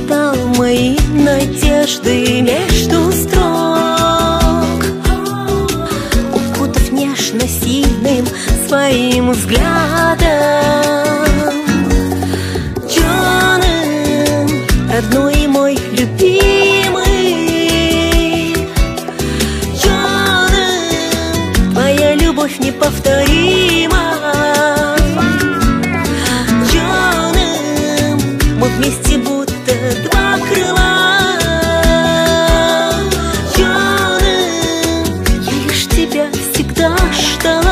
читал мои надежды между строк, укутав нежно сильным своим взглядом. Джонен, родной мой любимый, Джонен, твоя любовь неповторима. Джонен, мы вместе будто два крыла. Джонен, я лишь тебя всегда ждала.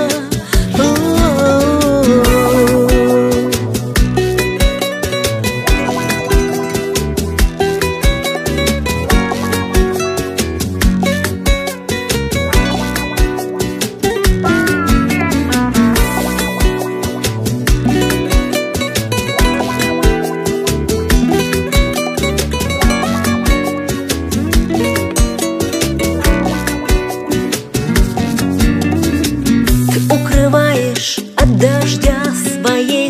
От дождя своей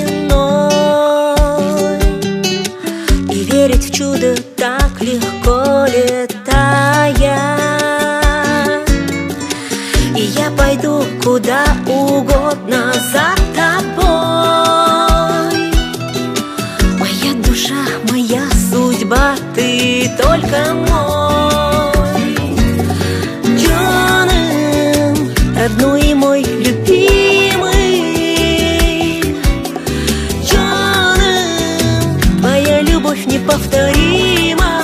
спиной, и верить в чудо так легко, летая. И я пойду куда угодно за тобой. Моя душа, моя судьба, ты только мой. Джонен, родной мой любимый, Джонен, твоя любовь неповторима.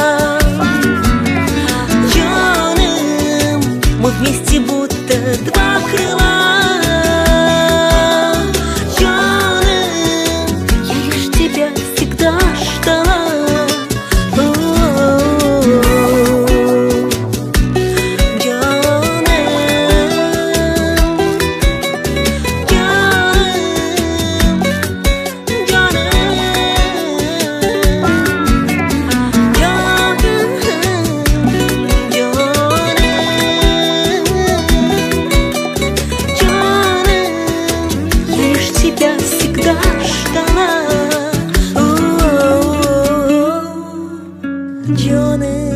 Джонен, мы вместе будто два крыла. Джонен, я лишь тебя всегда ждала. Тебя всегда ждала, Джонен.